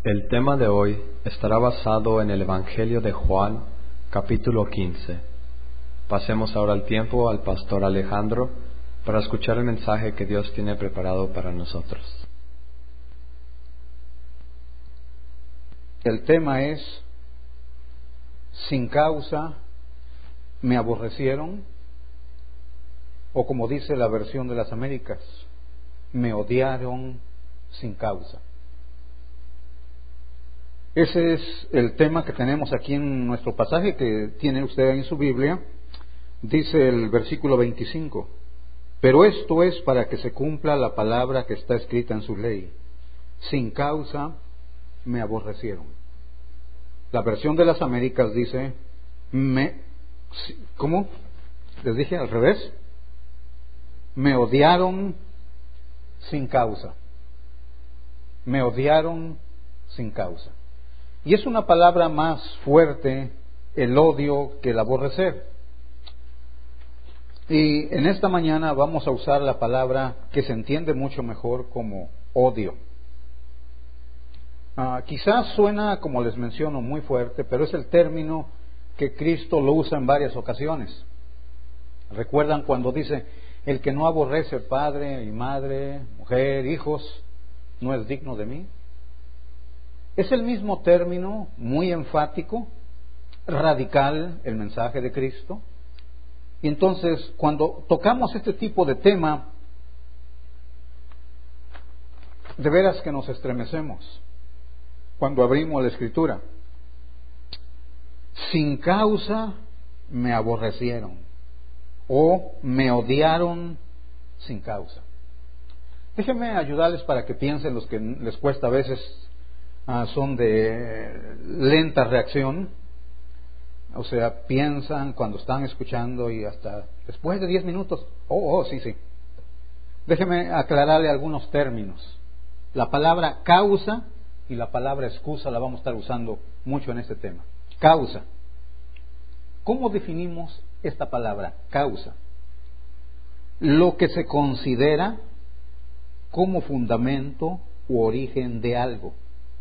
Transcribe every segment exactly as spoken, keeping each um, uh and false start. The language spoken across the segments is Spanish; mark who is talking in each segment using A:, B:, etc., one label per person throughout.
A: El tema de hoy estará basado en el Evangelio de Juan, capítulo quince. Pasemos ahora el tiempo al pastor Alejandro para escuchar el mensaje que Dios tiene preparado para nosotros.
B: El tema es: sin causa me aborrecieron, o como dice la versión de las Américas, me odiaron sin causa. Ese es el tema que tenemos aquí en nuestro pasaje que tiene usted en su Biblia. Dice el versículo veinticinco: pero esto es para que se cumpla la palabra que está escrita en su ley: sin causa me aborrecieron. La versión de las Américas dice, me, ¿cómo? Les dije al revés. Me odiaron sin causa. Me odiaron sin causa. Y es una palabra más fuerte el odio que el aborrecer. Y en esta mañana vamos a usar la palabra que se entiende mucho mejor como odio. Ah, quizás suena, como les menciono, muy fuerte, pero es el término que Cristo lo usa en varias ocasiones. ¿Recuerdan cuando dice, el que no aborrece padre y madre, mujer, hijos, no es digno de mí? Es el mismo término, muy enfático, radical, el mensaje de Cristo. Y entonces, cuando tocamos este tipo de tema, de veras que nos estremecemos cuando abrimos la Escritura. Sin causa me aborrecieron, o me odiaron sin causa. Déjenme ayudarles para que piensen los que les cuesta a veces. Ah, son de lenta reacción, o sea, piensan cuando están escuchando y hasta después de diez minutos, oh, oh, sí, sí. Déjeme aclararle algunos términos. La palabra causa y la palabra excusa la vamos a estar usando mucho en este tema. Causa. ¿Cómo definimos esta palabra? Causa. Lo que se considera como fundamento u origen de algo.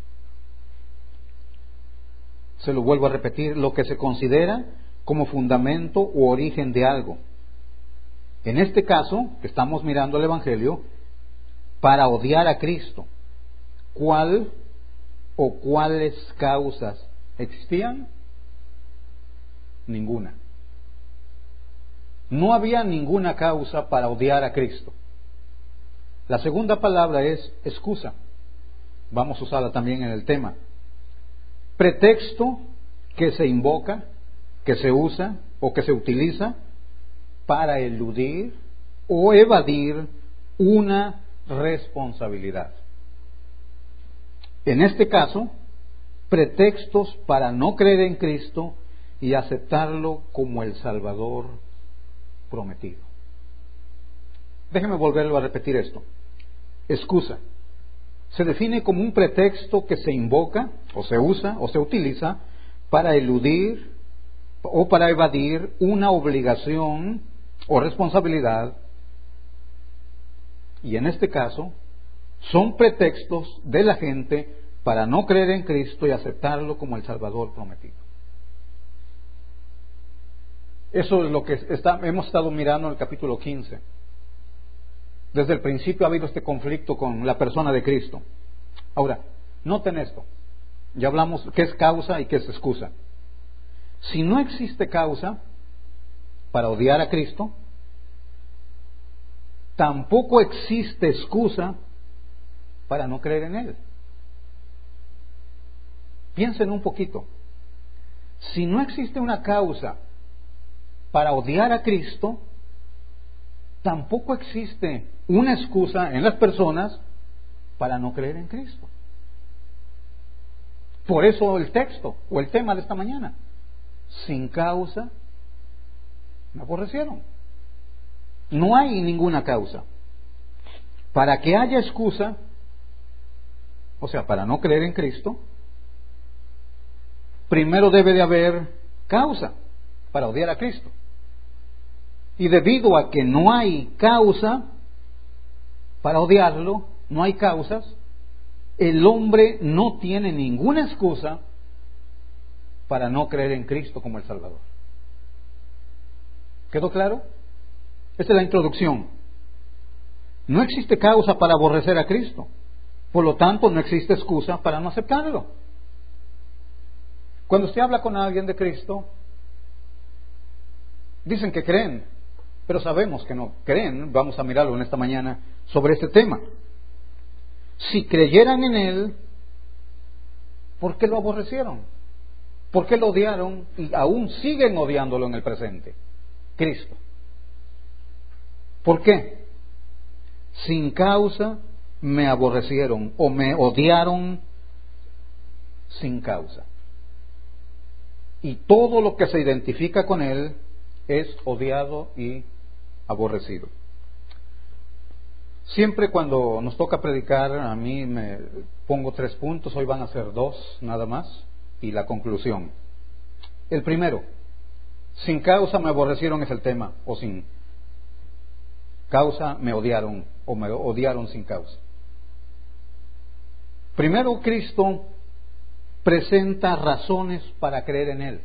B: Se lo vuelvo a repetir, lo que se considera como fundamento u origen de algo. En este caso, que estamos mirando el Evangelio, para odiar a Cristo, ¿cuál o cuáles causas existían? Ninguna. No había ninguna causa para odiar a Cristo. La segunda palabra es excusa. Vamos a usarla también en el tema. Pretexto que se invoca, que se usa o que se utiliza para eludir o evadir una responsabilidad. En este caso, pretextos para no creer en Cristo y aceptarlo como el Salvador prometido. Déjeme volverlo a repetir esto. Excusa. Se define como un pretexto que se invoca, o se usa, o se utiliza para eludir o para evadir una obligación o responsabilidad. Y en este caso, son pretextos de la gente para no creer en Cristo y aceptarlo como el Salvador prometido. Eso es lo que está, hemos estado mirando en el capítulo quince. Desde el principio ha habido este conflicto con la persona de Cristo. Ahora, noten esto. Ya hablamos qué es causa y qué es excusa. Si no existe causa para odiar a Cristo, tampoco existe excusa para no creer en Él. Piensen un poquito. Si no existe una causa para odiar a Cristo, tampoco existe una excusa en las personas para no creer en Cristo. Por eso el texto o el tema de esta mañana: sin causa me aborrecieron. No hay ninguna causa. Para que haya excusa, o sea, para no creer en Cristo, primero debe de haber causa para odiar a Cristo. Y debido a que no hay causa para odiarlo, no hay causas, el hombre no tiene ninguna excusa para no creer en Cristo como el Salvador. ¿Quedó claro? Esta es la introducción. No existe causa para aborrecer a Cristo. Por lo tanto, no existe excusa para no aceptarlo. Cuando usted habla con alguien de Cristo, dicen que creen, pero sabemos que no creen. Vamos a mirarlo en esta mañana sobre este tema. Si creyeran en Él, ¿por qué lo aborrecieron? ¿Por qué lo odiaron y aún siguen odiándolo en el presente? Cristo. ¿Por qué? Sin causa me aborrecieron o me odiaron sin causa. Y todo lo que se identifica con Él es odiado y aborrecido. Siempre cuando nos toca predicar, a mí me pongo tres puntos, hoy van a ser dos nada más, y la conclusión. El primero, sin causa me aborrecieron es el tema, o sin causa me odiaron, o me odiaron sin causa. Primero, Cristo presenta razones para creer en Él.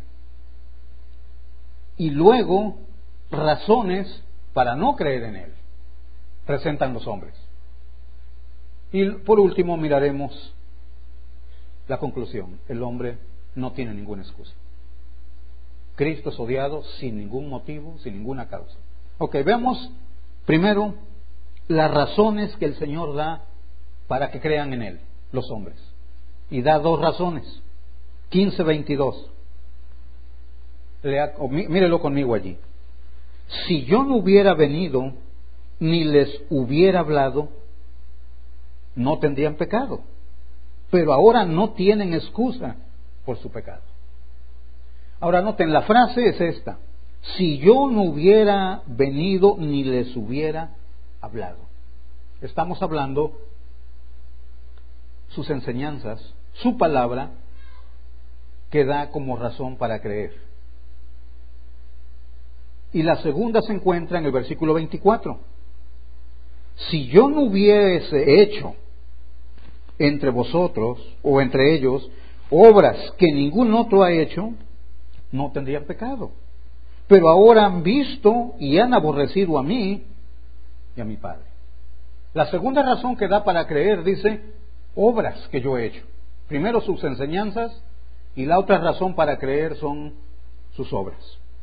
B: Y luego, razones para no creer en Él. Presentan los hombres. Y por último, miraremos la conclusión. El hombre no tiene ninguna excusa. Cristo es odiado sin ningún motivo, sin ninguna causa. Ok, veamos primero las razones que el Señor da para que crean en Él, los hombres. Y da dos razones. quince veintidós. Lea, oh, mí, mírelo conmigo allí. Si yo no hubiera venido ni les hubiera hablado, no tendrían pecado. Pero ahora no tienen excusa por su pecado. Ahora noten, la frase es esta: si yo no hubiera venido ni les hubiera hablado. Estamos hablando sus enseñanzas, su palabra, que da como razón para creer. Y la segunda se encuentra en el versículo veinticuatro. Si yo no hubiese hecho entre vosotros o entre ellos obras que ningún otro ha hecho, no tendrían pecado. Pero ahora han visto y han aborrecido a mí y a mi Padre. La segunda razón que da para creer dice obras que yo he hecho. Primero sus enseñanzas y la otra razón para creer son sus obras.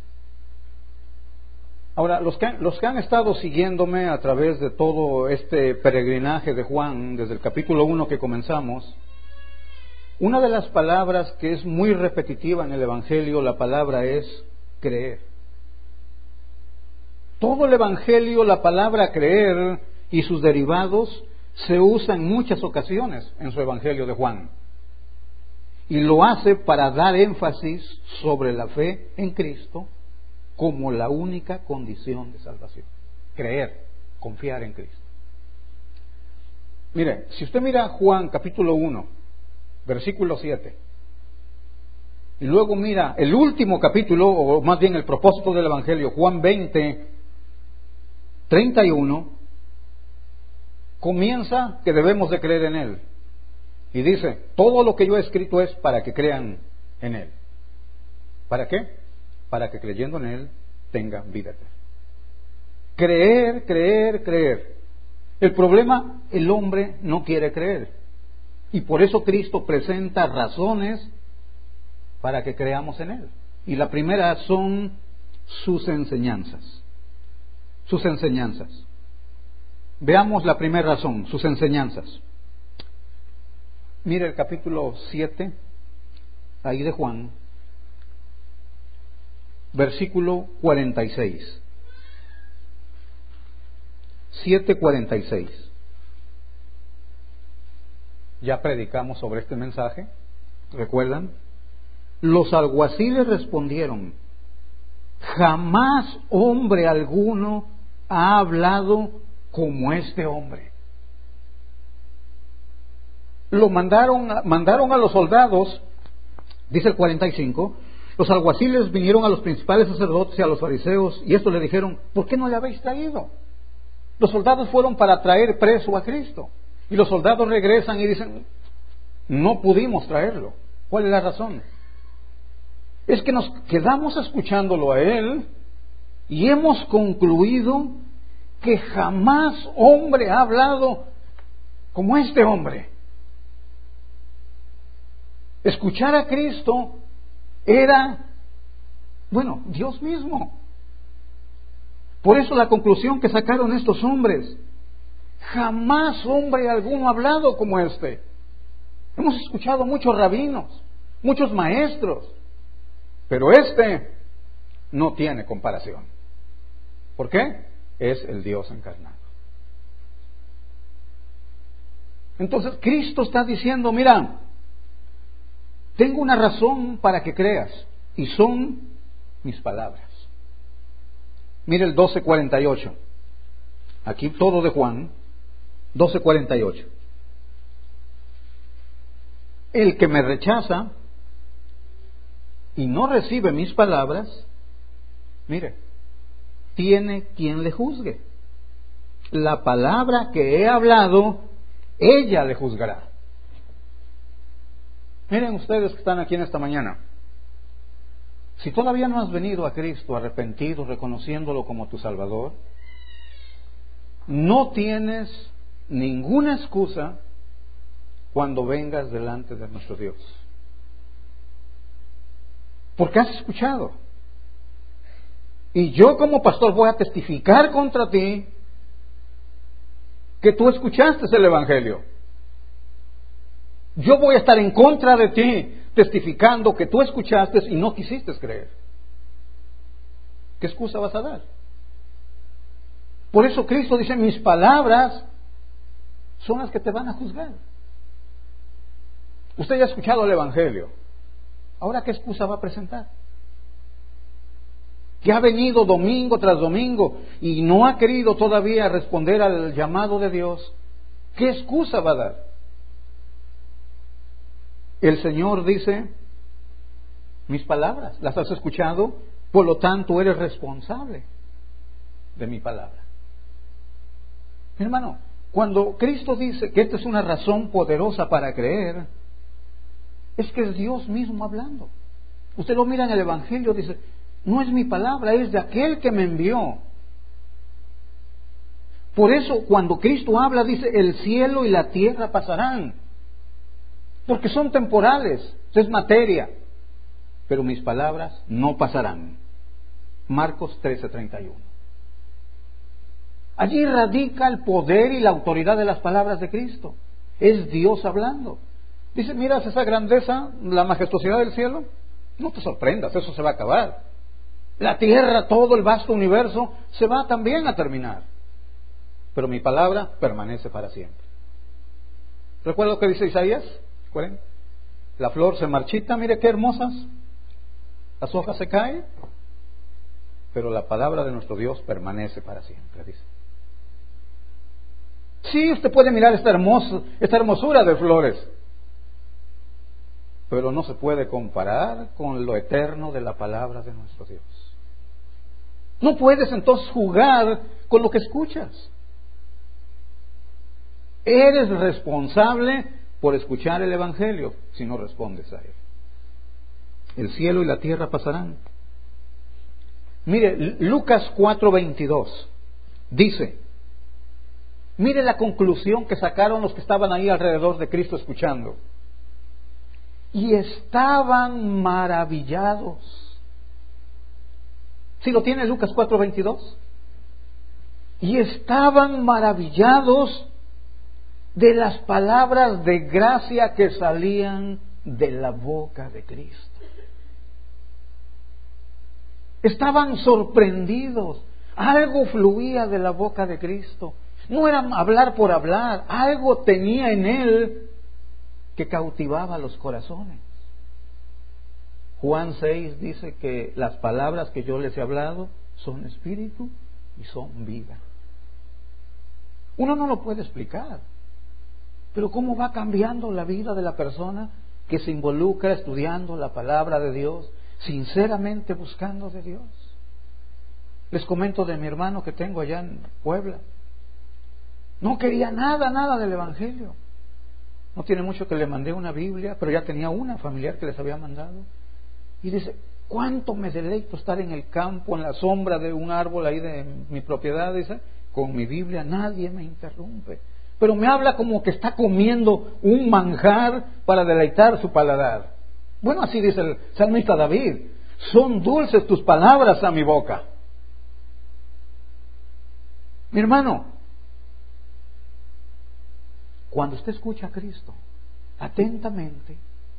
B: Ahora, los que, han, los que han estado siguiéndome a través de todo este peregrinaje de Juan, desde el capítulo uno que comenzamos, una de las palabras que es muy repetitiva en el Evangelio, la palabra es creer. Todo el Evangelio, la palabra creer y sus derivados se usa en muchas ocasiones en su Evangelio de Juan. Y lo hace para dar énfasis sobre la fe en Cristo como la única condición de salvación. Creer, confiar en Cristo. Mire, si usted mira Juan capítulo uno, versículo siete, y luego mira el último capítulo, o más bien el propósito del Evangelio, Juan veinte, treinta y uno, comienza que debemos de creer en Él. Y dice, todo lo que yo he escrito es para que crean en Él. ¿Para qué? Para que creyendo en Él tengan vida eterna. Creer, creer, creer. El problema, el hombre no quiere creer. Y por eso Cristo presenta razones para que creamos en Él. Y la primera son sus enseñanzas. Sus enseñanzas. Veamos la primera razón, sus enseñanzas. Mire el capítulo siete, ahí de Juan, versículo cuarenta y seis. siete cuarenta y seis. Ya predicamos sobre este mensaje, ¿recuerdan? Los alguaciles respondieron: jamás hombre alguno ha hablado como este hombre. Lo mandaron, mandaron a los soldados, dice el cuarenta y cinco, los alguaciles vinieron a los principales sacerdotes y a los fariseos, y estos le dijeron: ¿por qué no le habéis traído? Los soldados fueron para traer preso a Cristo, y los soldados regresan y dicen: no pudimos traerlo. ¿Cuál es la razón? Es que nos quedamos escuchándolo a Él y hemos concluido que jamás hombre ha hablado como este hombre. Escuchar a Cristo era, bueno, Dios mismo. Por eso la conclusión que sacaron estos hombres: jamás hombre alguno ha hablado como este. Hemos escuchado muchos rabinos, muchos maestros, pero este no tiene comparación. ¿Por qué? Es el Dios encarnado. Entonces Cristo está diciendo: mira, tengo una razón para que creas, y son mis palabras. Mire el doce cuarenta y ocho. Aquí todo de Juan, doce cuarenta y ocho. El que me rechaza y no recibe mis palabras, mire, tiene quien le juzgue. La palabra que he hablado, ella le juzgará. Miren ustedes que están aquí en esta mañana, si todavía no has venido a Cristo arrepentido, reconociéndolo como tu Salvador, no tienes ninguna excusa cuando vengas delante de nuestro Dios. Porque has escuchado. Y yo como pastor voy a testificar contra ti que tú escuchaste el Evangelio. Yo voy a estar en contra de ti, testificando que tú escuchaste y no quisiste creer. ¿Qué excusa vas a dar? Por eso Cristo dice: mis palabras son las que te van a juzgar. Usted ya ha escuchado el Evangelio. ¿Ahora qué excusa va a presentar? Que ha venido domingo tras domingo y no ha querido todavía responder al llamado de Dios. ¿Qué excusa va a dar? El Señor dice: mis palabras las has escuchado, por lo tanto eres responsable de mi palabra. Mi hermano, cuando Cristo dice que esta es una razón poderosa para creer, es que es Dios mismo hablando. Usted lo mira en el Evangelio, dice: no es mi palabra, es de aquel que me envió. Por eso cuando Cristo habla, dice: el cielo y la tierra pasarán, porque son temporales, es materia, pero mis palabras no pasarán. Marcos trece treinta y uno. Allí radica el poder y la autoridad de las palabras de Cristo. Es Dios hablando. Dice: miras esa grandeza, la majestuosidad del cielo, no te sorprendas, eso se va a acabar. La tierra, todo el vasto universo, se va también a terminar, pero mi palabra permanece para siempre. ¿Recuerda lo que dice Isaías? ¿Recuerden? La flor se marchita, mire qué hermosas, las hojas se caen, pero la palabra de nuestro Dios permanece para siempre, dice. Sí, usted puede mirar esta hermosa, esta hermosura de flores, pero no se puede comparar con lo eterno de la palabra de nuestro Dios. No puedes entonces jugar con lo que escuchas. Eres responsable por escuchar el Evangelio si no respondes a él. El cielo y la tierra pasarán. Mire, Lucas cuatro veintidós dice, mire la conclusión que sacaron los que estaban ahí alrededor de Cristo escuchando. Y estaban maravillados. ¿Sí lo tiene Lucas cuatro veintidós? Y estaban maravillados de las palabras de gracia que salían de la boca de Cristo. Estaban sorprendidos. Algo fluía de la boca de Cristo. No era hablar por hablar. Algo tenía en él que cautivaba los corazones. Juan seis dice que las palabras que yo les he hablado son espíritu y son vida. Uno no lo puede explicar, pero cómo va cambiando la vida de la persona que se involucra estudiando la palabra de Dios, sinceramente buscando de Dios. Les comento de mi hermano que tengo allá en Puebla. No quería nada, nada del Evangelio. No tiene mucho que le mandé una Biblia, pero ya tenía una familiar que les había mandado. Y dice, ¿cuánto me deleito estar en el campo, en la sombra de un árbol ahí de mi propiedad? Dice, con mi Biblia nadie me interrumpe. Pero me habla como que está comiendo un manjar para deleitar su paladar. Bueno, así dice el salmista David, son dulces tus palabras a mi boca. Mi hermano, cuando usted escucha a Cristo atentamente,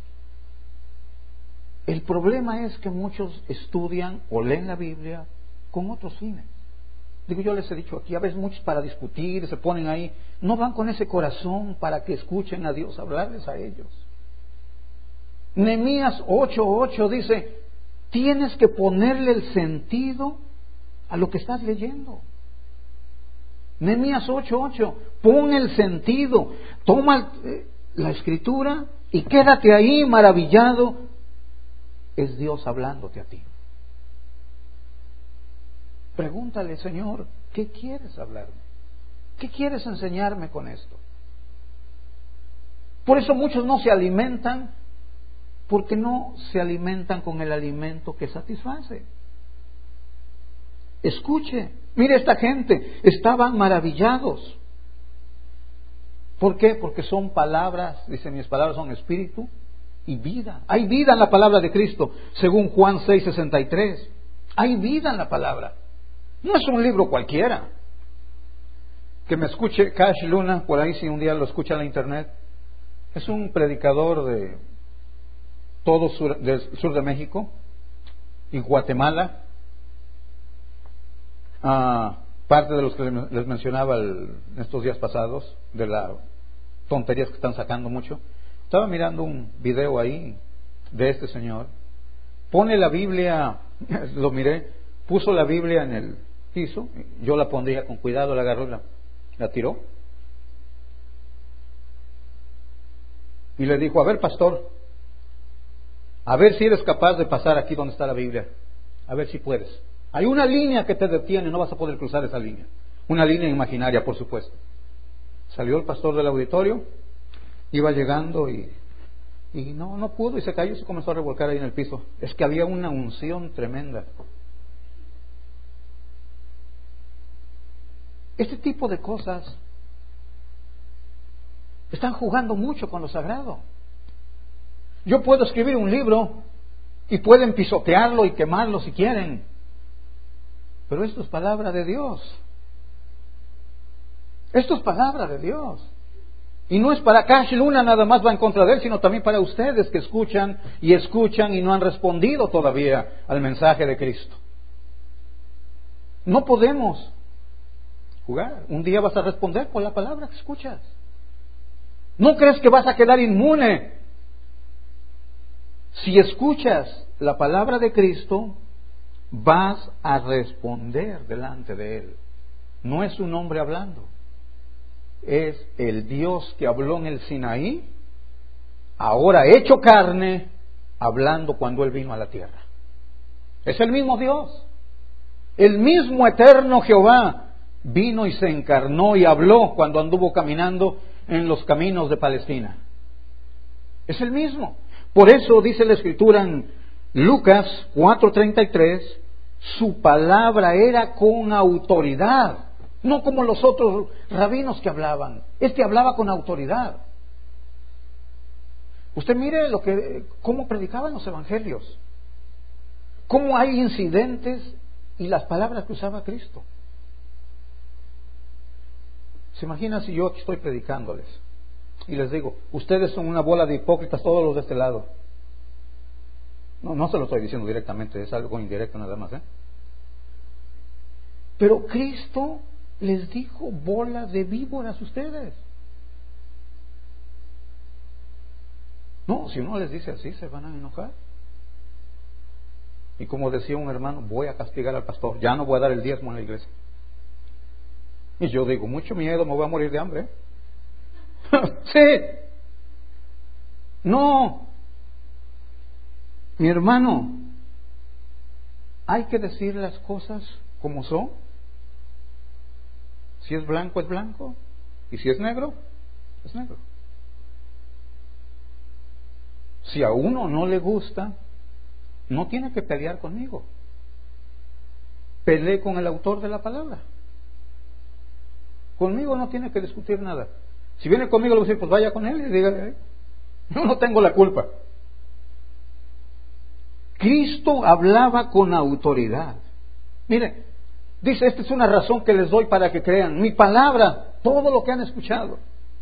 B: el problema es que muchos estudian o leen la Biblia con otros fines. Digo, yo les he dicho aquí, a veces muchos para discutir, se ponen ahí, no van con ese corazón para que escuchen a Dios hablarles a ellos. Nehemías ocho ocho dice, tienes que ponerle el sentido a lo que estás leyendo. Nehemías ocho ocho, pon el sentido, toma la escritura y quédate ahí maravillado. Es Dios hablándote a ti. Pregúntale, Señor, ¿qué quieres hablarme? ¿Qué quieres enseñarme con esto? Por eso muchos no se alimentan, porque no se alimentan con el alimento que satisface. Escuche, mire, esta gente estaban maravillados. ¿Por qué? Porque son palabras, dice, mis palabras son espíritu y vida. Hay vida en la palabra de Cristo, según Juan seis sesenta y tres. Hay vida en la palabra. No es un libro cualquiera. Que me escuche Cash Luna, por ahí si un día lo escucha en la internet. Es un predicador de todo sur, del sur de México y Guatemala. Ah, parte de los que les mencionaba el, en estos días pasados, de las tonterías que están sacando mucho. Estaba mirando un video ahí de este señor. Pone la Biblia, lo miré, puso la Biblia en el piso, yo la pondría con cuidado, la agarró, la, la tiró. Y le dijo, a ver, pastor, a ver si eres capaz de pasar aquí donde está la Biblia. A ver si puedes. Hay una línea que te detiene, no vas a poder cruzar esa línea. Una línea imaginaria, por supuesto. Salió el pastor del auditorio, iba llegando y, y no, no pudo y se cayó y se comenzó a revolcar ahí en el piso. Es que había una unción tremenda. Este tipo de cosas están jugando mucho con lo sagrado. Yo puedo escribir un libro y pueden pisotearlo y quemarlo si quieren, pero esto es palabra de Dios. Esto es palabra de Dios. Y no es para Cash Luna nada más va en contra de él, sino también para ustedes que escuchan y escuchan y no han respondido todavía al mensaje de Cristo. No podemos jugar. Un día vas a responder por la palabra que escuchas. ¿No crees que vas a quedar inmune? Si escuchas la palabra de Cristo, vas a responder delante de Él. No es un hombre hablando. Es el Dios que habló en el Sinaí, ahora hecho carne, hablando cuando Él vino a la tierra. Es el mismo Dios. El mismo eterno Jehová vino y se encarnó y habló cuando anduvo caminando en los caminos de Palestina. Es el mismo. Por eso dice la Escritura en Lucas cuatro treinta y tres, su palabra era con autoridad, no como los otros rabinos que hablaban. Este hablaba con autoridad. Usted mire lo que, cómo predicaban los evangelios, cómo hay incidentes y las palabras que usaba Cristo. ¿Se imagina si yo aquí estoy predicándoles y les digo, ustedes son una bola de hipócritas todos los de este lado? No, no se lo estoy diciendo directamente, es algo indirecto nada más, ¿eh? Pero Cristo les dijo bola de víboras a ustedes. No, si uno les dice así, se van a enojar. Y como decía un hermano, voy a castigar al pastor, ya no voy a dar el diezmo en la iglesia. Y yo digo, mucho miedo, me voy a morir de hambre. Sí. No. Mi hermano, hay que decir las cosas como son. Si es blanco, es blanco. Y si es negro, es negro. Si a uno no le gusta, no tiene que pelear conmigo. Pelee con el autor de la palabra. Conmigo no tiene que discutir nada. Si viene conmigo, le voy a decir, pues vaya con él y dígale, yo no tengo la culpa. Cristo hablaba con autoridad. Mire, dice, esta es una razón que les doy para que crean. Mi palabra, todo lo que han escuchado.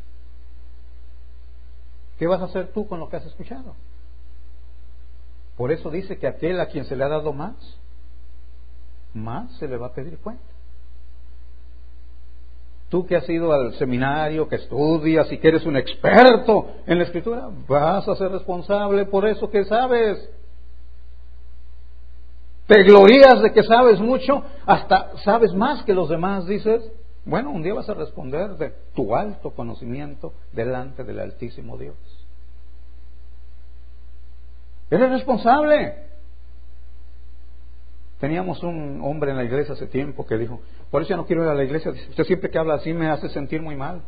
B: ¿Qué vas a hacer tú con lo que has escuchado? Por eso dice que aquel a quien se le ha dado más, más se le va a pedir cuenta. Tú que has ido al seminario, que estudias y que eres un experto en la Escritura, vas a ser responsable por eso que sabes. Te glorías de que sabes mucho, hasta sabes más que los demás, dices. Bueno, un día vas a responder de tu alto conocimiento delante del Altísimo Dios. Eres responsable. Teníamos un hombre en la iglesia hace tiempo que dijo, por eso ya no quiero ir a la iglesia. Dice, usted siempre que habla así me hace sentir muy mal.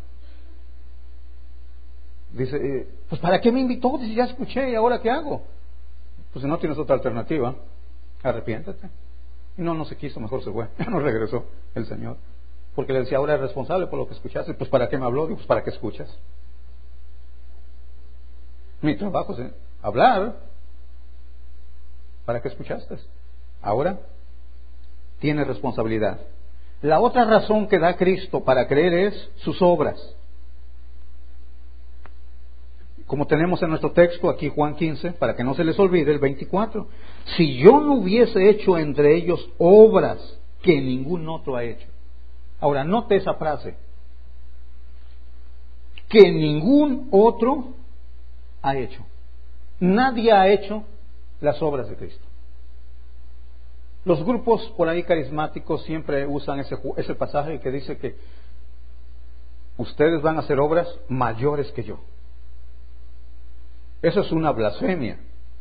B: Dice, eh, pues ¿para qué me invitó? Dice, ya escuché, ¿y ahora qué hago? Pues si no tienes otra alternativa, arrepiéntete. Y no, no se quiso, mejor se fue. Ya no regresó el Señor. Porque le decía, ahora eres responsable por lo que escuchaste. Pues ¿para qué me habló? Digo, pues ¿para qué escuchas? Mi trabajo es hablar. ¿Para qué escuchaste? Ahora tienes responsabilidad. La otra razón que da Cristo para creer es sus obras. Como tenemos en nuestro texto aquí Juan quince, para que no se les olvide el veinticuatro. Si yo no hubiese hecho entre ellos obras que ningún otro ha hecho. Ahora, note esa frase. Que ningún otro ha hecho. Nadie ha hecho las obras de Cristo. Los grupos por ahí carismáticos siempre usan ese, ese pasaje que dice que ustedes van a hacer obras mayores que yo. Eso es una blasfemia.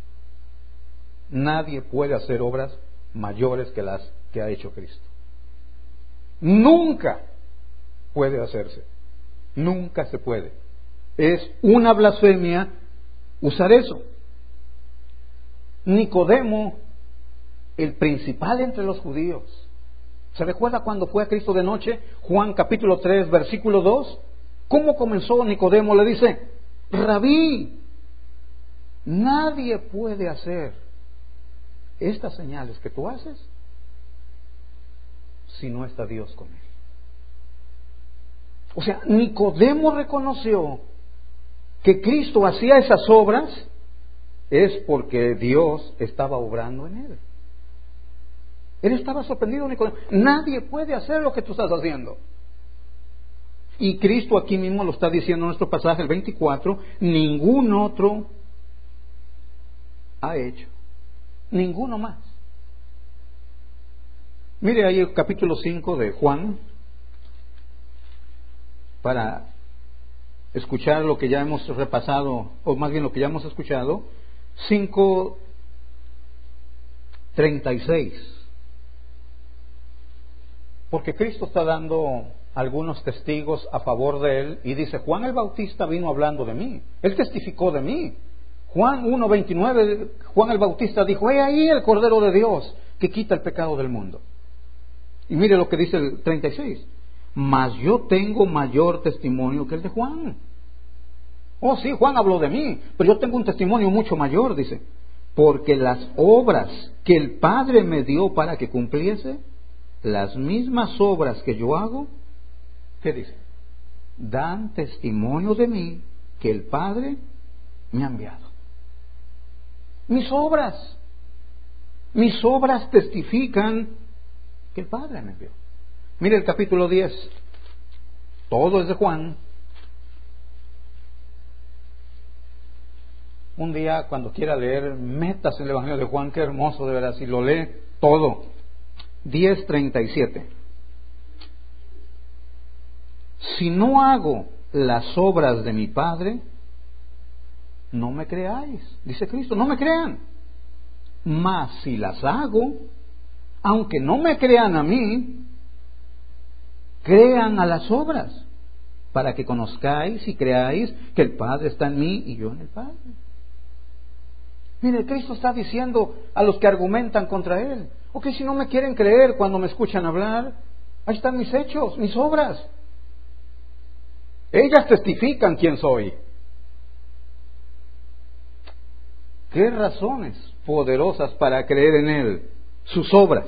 B: Nadie puede hacer obras mayores que las que ha hecho Cristo. Nunca puede hacerse. Nunca se puede. Es una blasfemia usar eso. Nicodemo, el principal entre los judíos, ¿se recuerda cuando fue a Cristo de noche? Juan capítulo tres, versículo dos. ¿Cómo comenzó Nicodemo? Le dice, Rabí, nadie puede hacer estas señales que tú haces si no está Dios con él. O sea, Nicodemo reconoció que Cristo hacía esas obras es porque Dios estaba obrando en él. Él estaba sorprendido, Nicodemo. Nadie puede hacer lo que tú estás haciendo. Y Cristo aquí mismo lo está diciendo en nuestro pasaje, el veinticuatro, ningún otro ha hecho. Ninguno más. Mire ahí el capítulo cinco de Juan, para escuchar lo que ya hemos repasado, o más bien lo que ya hemos escuchado, cinco treinta y seis. Porque Cristo está dando algunos testigos a favor de él y dice, Juan el Bautista vino hablando de mí, él testificó de mí. Juan uno veintinueve, Juan el Bautista dijo, he ahí el Cordero de Dios que quita el pecado del mundo. Y mire lo que dice el treinta y seis, mas yo tengo mayor testimonio que el de Juan. Oh sí, Juan habló de mí, pero yo tengo un testimonio mucho mayor, dice, porque las obras que el Padre me dio para que cumpliese, las mismas obras que yo hago, ¿qué dice? Dan testimonio de mí que el Padre me ha enviado. Mis obras, mis obras testifican que el Padre me envió. Mire el capítulo diez, todo es de Juan. Un día cuando quiera leer, métase en el Evangelio de Juan, qué hermoso de verdad, si lo lee todo. diez treinta y siete. Si no hago las obras de mi Padre, no me creáis, dice Cristo, no me crean. Mas si las hago, aunque no me crean a mí, crean a las obras, para que conozcáis y creáis que el Padre está en mí y yo en el Padre. Mire, Cristo está diciendo a los que argumentan contra Él: ok, si no me quieren creer cuando me escuchan hablar, ahí están mis hechos, mis obras. Ellas testifican quién soy. ¿Qué razones poderosas para creer en Él? Sus obras.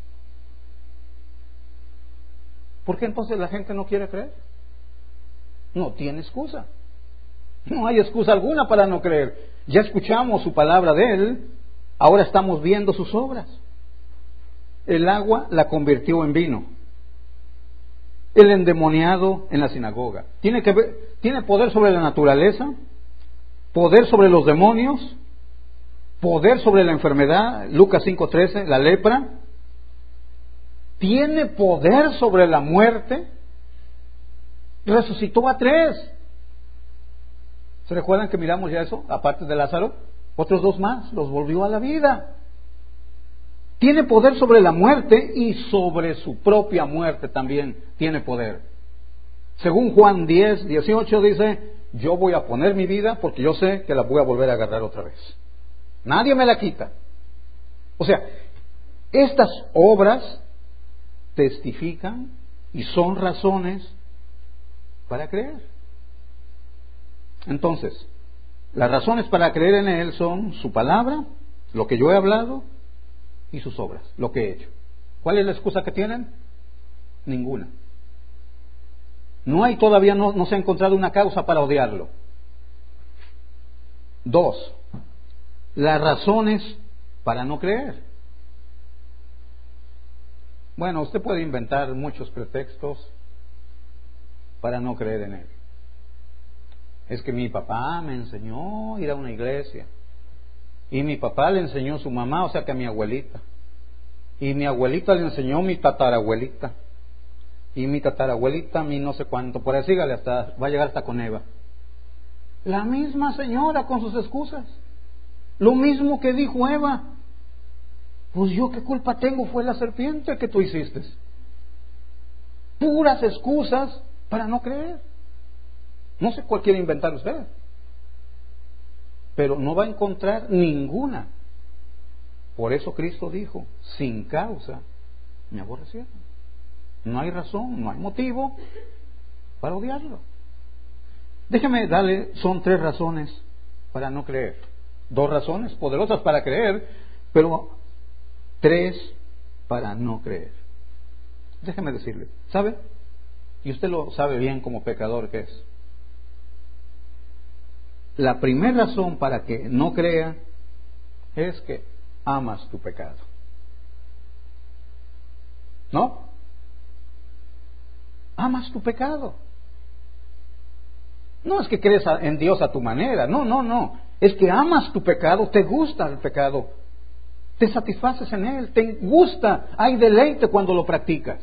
B: ¿Por qué entonces la gente no quiere creer? No tiene excusa. No hay excusa alguna para no creer. Ya escuchamos su palabra de Él, ahora estamos viendo sus obras. El agua la convirtió en vino. El endemoniado en la sinagoga. ¿Tiene, que ver, ¿Tiene poder sobre la naturaleza? ¿Poder sobre los demonios? ¿Poder sobre la enfermedad? Lucas cinco trece, la lepra. ¿Tiene poder sobre la muerte? Resucitó a tres. ¿Se recuerdan que miramos ya eso? Aparte de Lázaro, otros dos más, los volvió a la vida. Tiene poder sobre la muerte y sobre su propia muerte también tiene poder. Según Juan diez, dieciocho dice: yo voy a poner mi vida porque yo sé que la voy a volver a agarrar otra vez. Nadie me la quita. O sea, estas obras testifican y son razones para creer. Entonces, las razones para creer en Él son su palabra, lo que yo he hablado, y sus obras, lo que he hecho. ¿Cuál es la excusa que tienen? Ninguna. No hay todavía, no, no se ha encontrado una causa para odiarlo. Dos, las razones para no creer. Bueno, usted puede inventar muchos pretextos para no creer en Él. Es que mi papá me enseñó a ir a una iglesia. Y mi papá le enseñó a su mamá, o sea que a mi abuelita. Y mi abuelita le enseñó a mi tatarabuelita. Y mi tatarabuelita a mi no sé cuánto. Por ahí sígale, hasta, va a llegar hasta con Eva. La misma señora con sus excusas. Lo mismo que dijo Eva. Pues yo qué culpa tengo, fue la serpiente que tú hiciste. Puras excusas para no creer. No sé cuál quiere inventar usted, pero no va a encontrar ninguna. Por eso Cristo dijo: sin causa me aborrecieron. No hay razón, no hay motivo para odiarlo. Déjeme darle, son tres razones para no creer. Dos razones poderosas para creer, pero tres para no creer. Déjeme decirle, ¿sabe? Y usted lo sabe bien como pecador que es. La primera razón para que no crea es que amas tu pecado. ¿No? Amas tu pecado. No es que crees en Dios a tu manera, no, no, no. Es que amas tu pecado, te gusta el pecado, te satisfaces en él, te gusta, hay deleite cuando lo practicas.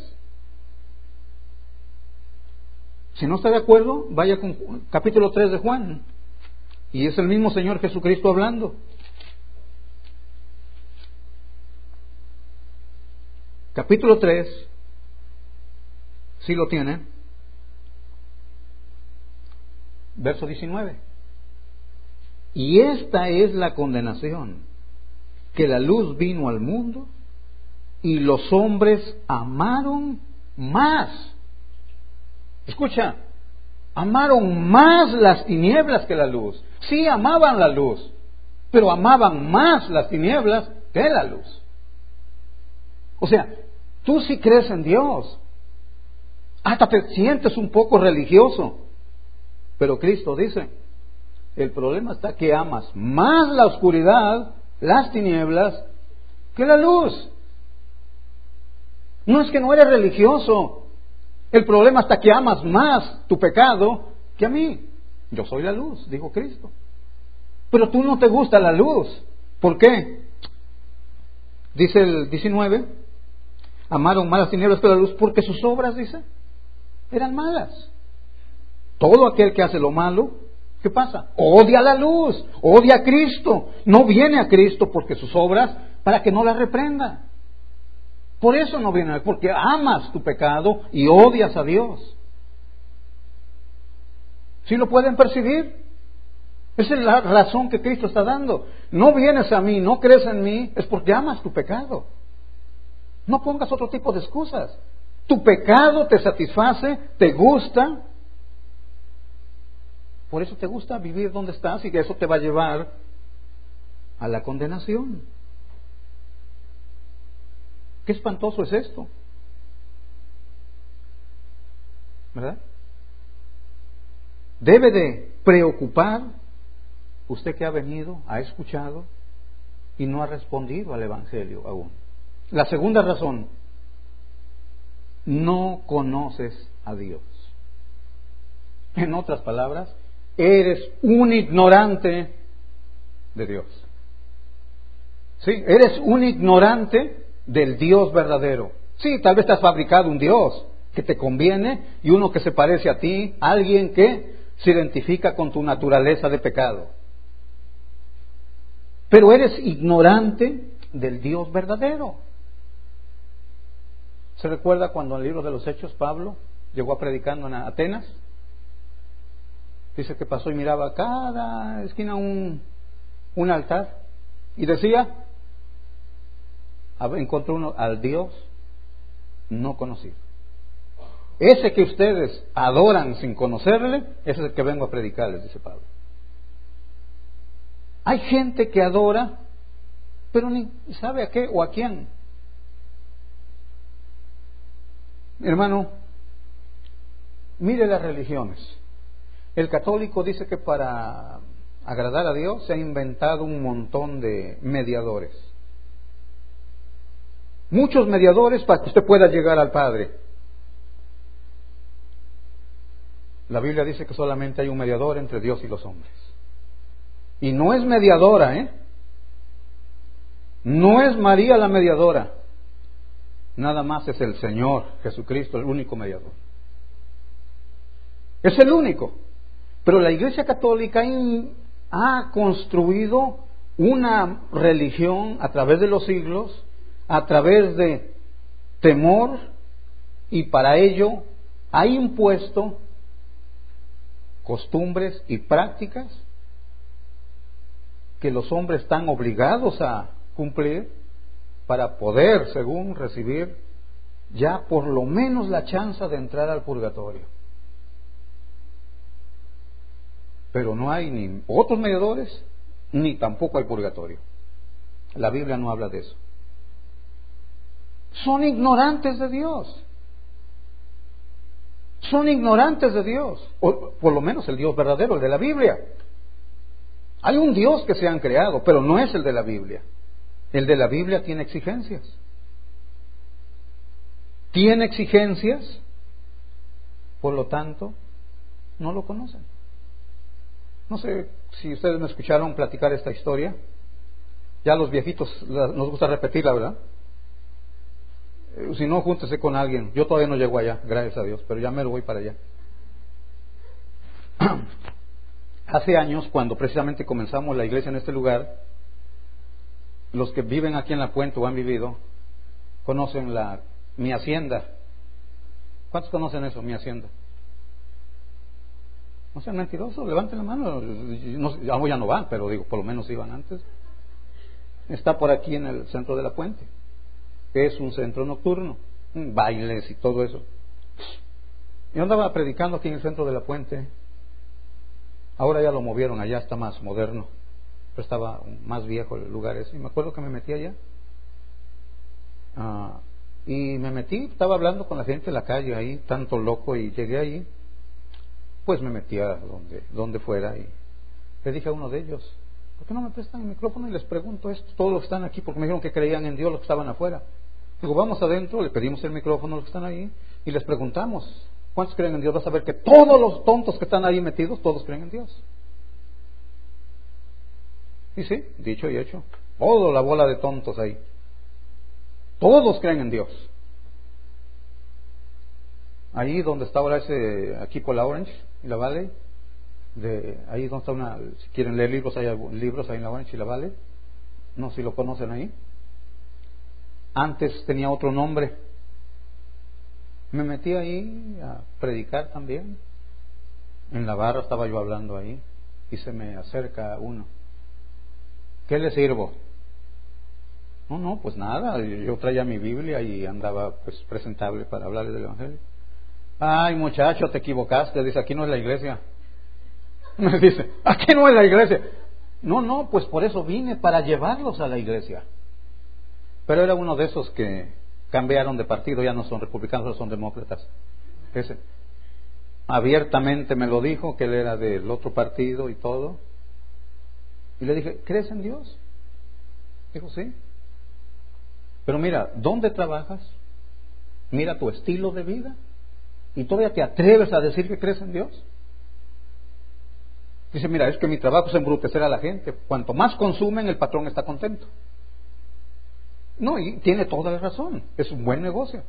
B: Si no está de acuerdo, vaya con capítulo tres de Juan. Y es el mismo Señor Jesucristo hablando. Capítulo tres, ¿sí lo tiene? Verso diecinueve. Y esta es la condenación, que la luz vino al mundo y los hombres amaron más. Escucha, amaron más las tinieblas que la luz. Sí, amaban la luz, pero amaban más las tinieblas que la luz. O sea, tú sí crees en Dios, hasta te sientes un poco religioso, pero Cristo dice, el problema está que amas más la oscuridad, las tinieblas, que la luz. No es que no eres religioso, el problema está que amas más tu pecado que a mí. Yo soy la luz, dijo Cristo. Pero tú no te gusta la luz. ¿Por qué? Dice el diecinueve, amaron más las tinieblas que la luz porque sus obras, dice, eran malas. Todo aquel que hace lo malo, ¿qué pasa? Odia la luz, odia a Cristo. No viene a Cristo porque sus obras, para que no la reprenda. Por eso no viene, porque amas tu pecado y odias a Dios. ¿Sí lo pueden percibir? Esa es la razón que Cristo está dando. No vienes a mí, no crees en mí, es porque amas tu pecado. No pongas otro tipo de excusas. Tu pecado te satisface, te gusta. Por eso te gusta vivir donde estás y que eso te va a llevar a la condenación. Qué espantoso es esto, ¿verdad? Debe de preocupar usted que ha venido, ha escuchado y no ha respondido al Evangelio aún. La segunda razón, no conoces a Dios. En otras palabras, eres un ignorante de Dios. Sí, eres un ignorante del Dios verdadero. Sí, tal vez te has fabricado un Dios que te conviene y uno que se parece a ti, alguien que se identifica con tu naturaleza de pecado. Pero eres ignorante del Dios verdadero. ¿Se recuerda cuando en el libro de los Hechos Pablo llegó a predicando en Atenas? Dice que pasó y miraba a cada esquina un, un altar y decía, encontró uno al Dios no conocido. Ese que ustedes adoran sin conocerle, ese es el que vengo a predicarles, dice Pablo. Hay gente que adora, pero ni sabe a qué o a quién. Hermano, mire las religiones. El católico dice que para agradar a Dios se ha inventado un montón de mediadores. Muchos mediadores para que usted pueda llegar al Padre. La Biblia dice que solamente hay un mediador entre Dios y los hombres. Y no es mediadora, ¿eh? No es María la mediadora. Nada más es el Señor Jesucristo, el único mediador. Es el único. Pero la Iglesia Católica ha construido una religión a través de los siglos, a través de temor, y para ello ha impuesto costumbres y prácticas que los hombres están obligados a cumplir para poder, según, recibir ya por lo menos la chance de entrar al purgatorio. Pero no hay ni otros mediadores, ni tampoco hay purgatorio. La Biblia no habla de eso. Son ignorantes de Dios. Son ignorantes de Dios, o por lo menos el Dios verdadero, el de la Biblia. Hay un Dios que se han creado, pero no es el de la Biblia. El de la Biblia tiene exigencias. Tiene exigencias, por lo tanto, no lo conocen. No sé si ustedes me escucharon platicar esta historia. Ya los viejitos nos gusta repetirla, ¿verdad? Si no, júntese con alguien. Yo todavía no llego allá, gracias a Dios, pero ya me lo voy para allá. Hace años, cuando precisamente comenzamos la iglesia en este lugar, los que viven aquí en La Puente o han vivido, conocen la mi hacienda. ¿Cuántos conocen eso, mi hacienda? No sean mentirosos, levanten la mano. No, ya no van, pero digo, por lo menos iban antes. Está por aquí en el centro de La Puente. Es un centro nocturno, bailes y todo eso. Yo andaba predicando aquí en el centro de La Puente. Ahora ya lo movieron, allá está más moderno, pero estaba más viejo el lugar ese. Y me acuerdo que me metí allá. Ah, y me metí, estaba hablando con la gente en la calle ahí, tanto loco, y llegué ahí. Pues me metí a donde, donde fuera y le dije a uno de ellos, ¿por qué no me prestan el micrófono? Y les pregunto esto, todos los que están aquí, porque me dijeron que creían en Dios los que estaban afuera. Digo, vamos adentro, le pedimos el micrófono a los que están ahí y les preguntamos, ¿cuántos creen en Dios? Vas a ver que todos los tontos que están ahí metidos, todos creen en Dios. Y sí, dicho y hecho, toda la bola de tontos ahí, todos creen en Dios. Ahí donde está ahora ese, aquí por la Orange y la Valley, de ahí donde está una, si quieren leer libros, hay libros ahí en la Orange y la Valley, no sé si lo conocen ahí. Antes tenía otro nombre. Me metí ahí a predicar también. En la barra estaba yo hablando ahí. y se me acerca uno. ¿Qué le sirvo? No, no, pues nada, yo traía mi Biblia y andaba pues presentable para hablarle del Evangelio. Ay, muchacho, te equivocaste, dice, aquí no es la iglesia. Me dice, aquí no es la iglesia. No, no, pues por eso vine, para llevarlos a la iglesia. Pero era uno de esos que cambiaron de partido, ya no son republicanos, son demócratas. Ese abiertamente me lo dijo, que él era del otro partido y todo. Y le dije, ¿crees en Dios? Dijo, sí. Pero mira, ¿dónde trabajas? Mira tu estilo de vida. ¿Y todavía te atreves a decir que crees en Dios? Dice, mira, es que mi trabajo es embrutecer a la gente. Cuanto más consumen, el patrón está contento. No, y tiene toda la razón. Es un buen negocio.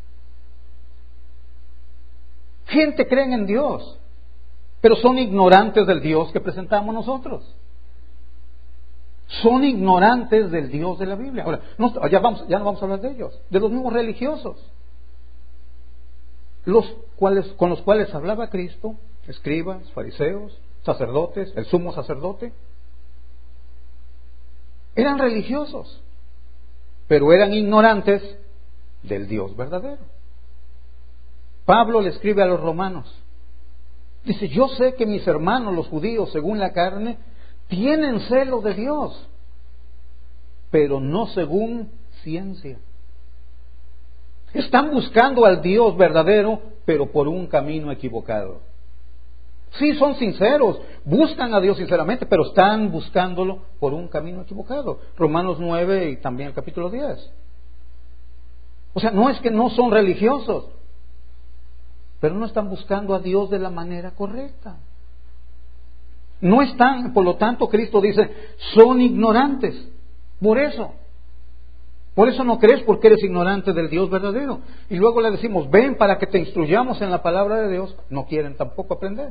B: Gente creen en Dios, pero son ignorantes del Dios que presentamos nosotros. Son ignorantes del Dios de la Biblia. Ahora, no, ya, vamos, ya no vamos a hablar de ellos, de los mismos religiosos, los cuales, con los cuales hablaba Cristo, escribas, fariseos, sacerdotes, el sumo sacerdote. Eran religiosos, pero eran ignorantes del Dios verdadero. Pablo le escribe a los romanos, dice, yo sé que mis hermanos, los judíos, según la carne, tienen celo de Dios, pero no según ciencia. Están buscando al Dios verdadero, pero por un camino equivocado. Sí, son sinceros, buscan a Dios sinceramente, pero están buscándolo por un camino equivocado. Romanos nueve y también el capítulo diez. O sea, no es que no son religiosos, pero no están buscando a Dios de la manera correcta. No están, por lo tanto, Cristo dice, son ignorantes. Por eso. Por eso no crees, porque eres ignorante del Dios verdadero. Y luego le decimos, ven para que te instruyamos en la palabra de Dios. No quieren tampoco aprender.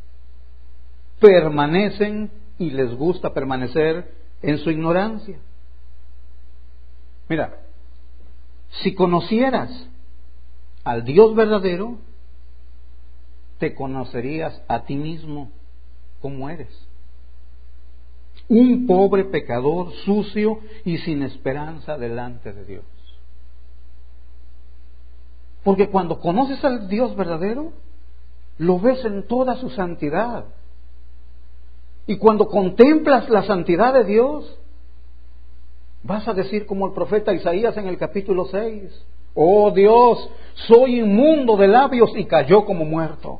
B: Permanecen y les gusta permanecer en su ignorancia. Mira, si conocieras al Dios verdadero, te conocerías a ti mismo como eres. Un pobre pecador, sucio y sin esperanza delante de Dios. Porque cuando conoces al Dios verdadero, lo ves en toda su santidad. Y cuando contemplas la santidad de Dios, vas a decir como el profeta Isaías en el capítulo seis, oh Dios, soy inmundo de labios y cayó como muerto.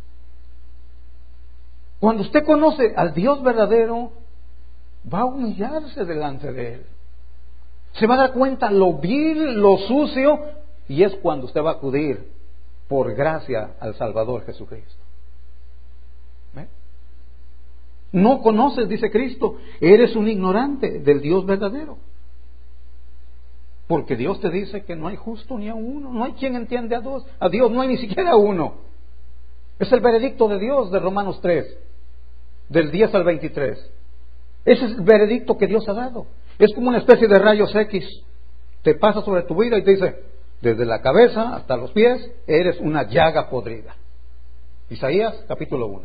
B: Cuando usted conoce al Dios verdadero, va a humillarse delante de Él. Se va a dar cuenta lo vil, lo sucio, y es cuando usted va a acudir por gracia al Salvador Jesucristo. ¿Ve? No conoces, dice Cristo, eres un ignorante del Dios verdadero. Porque Dios te dice que no hay justo ni a uno, no hay quien entiende a Dios, a Dios no hay ni siquiera uno. Es el veredicto de Dios de Romanos tres, del diez al veintitrés. Ese es el veredicto que Dios ha dado. Es como una especie de rayos X. Te pasa sobre tu vida y te dice, desde la cabeza hasta los pies, eres una llaga podrida. Isaías capítulo uno.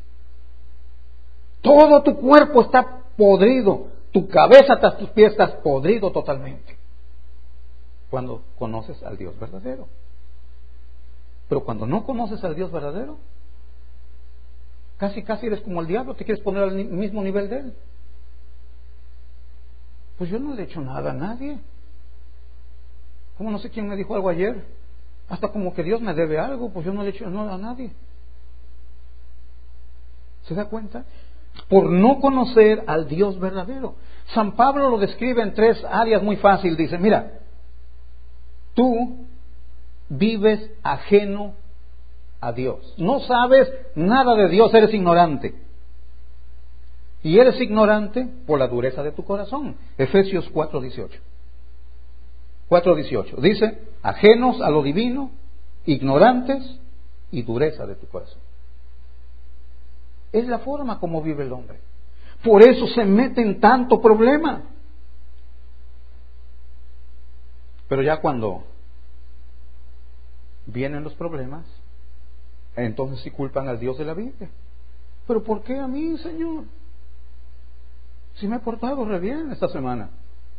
B: Todo tu cuerpo está podrido, tu cabeza hasta tus pies estás podrido totalmente. Cuando conoces al Dios verdadero. Pero cuando no conoces al Dios verdadero, casi casi eres como el diablo, te quieres poner al mismo nivel de él. Pues yo no le he hecho nada a nadie. Como no sé quién me dijo algo ayer, hasta como que Dios me debe algo, pues yo no le he hecho nada a nadie. ¿Se da cuenta? Por no conocer al Dios verdadero. San Pablo lo describe en tres áreas muy fácil. Dice, mira, tú vives ajeno a Dios. No sabes nada de Dios, eres ignorante. Y eres ignorante por la dureza de tu corazón. Efesios cuatro dieciocho. cuatro dieciocho. Dice, ajenos a lo divino, ignorantes y dureza de tu corazón. Es la forma como vive el hombre. Por eso se mete en tanto problema. Pero ya cuando vienen los problemas, entonces sí culpan al Dios de la Biblia. ¿Pero por qué a mí, Señor? Si me he portado re bien esta semana.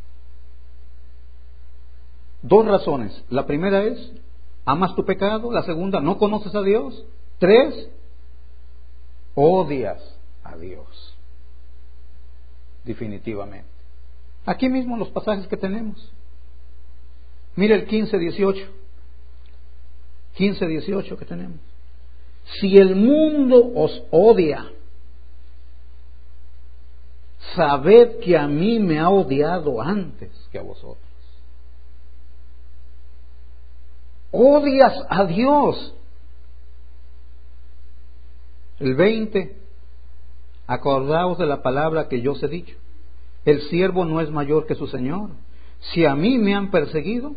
B: Dos razones. La primera es, amas tu pecado. La segunda, no conoces a Dios. Tres, odias a Dios. Definitivamente. Aquí mismo los pasajes que tenemos. Mire el quince dieciocho. quince dieciocho que tenemos. Si el mundo os odia, sabed que a mí me ha odiado antes que a vosotros. Odias a Dios. El veinte. Acordaos de la palabra que yo os he dicho. El siervo no es mayor que su Señor. Si a mí me han perseguido,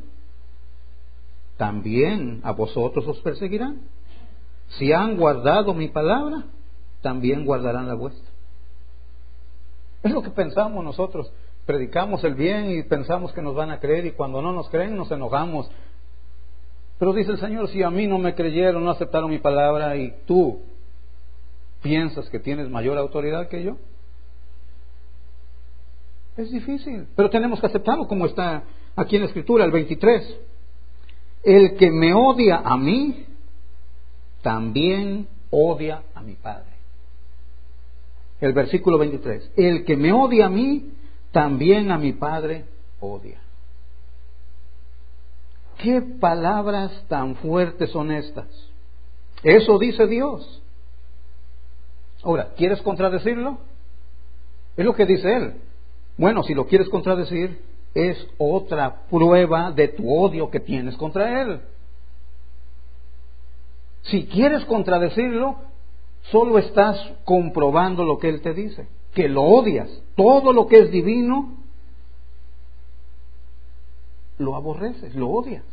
B: también a vosotros os perseguirán. Si han guardado mi palabra, también guardarán la vuestra. Es lo que pensamos nosotros. Predicamos el bien y pensamos que nos van a creer, y cuando no nos creen nos enojamos. Pero dice el Señor, si a mí no me creyeron, no aceptaron mi palabra, y tú piensas que tienes mayor autoridad que yo, es difícil, pero tenemos que aceptarlo como está aquí en la Escritura, el veintitrés. El que me odia a mí, también odia a mi Padre. El versículo veintitrés. El que me odia a mí, también a mi Padre odia. ¿Qué palabras tan fuertes son estas? Eso dice Dios. Ahora, ¿quieres contradecirlo? Es lo que dice Él. Bueno, si lo quieres contradecir, es otra prueba de tu odio que tienes contra Él. Si quieres contradecirlo, solo estás comprobando lo que Él te dice, que lo odias. Todo lo que es divino, lo aborreces, lo odias.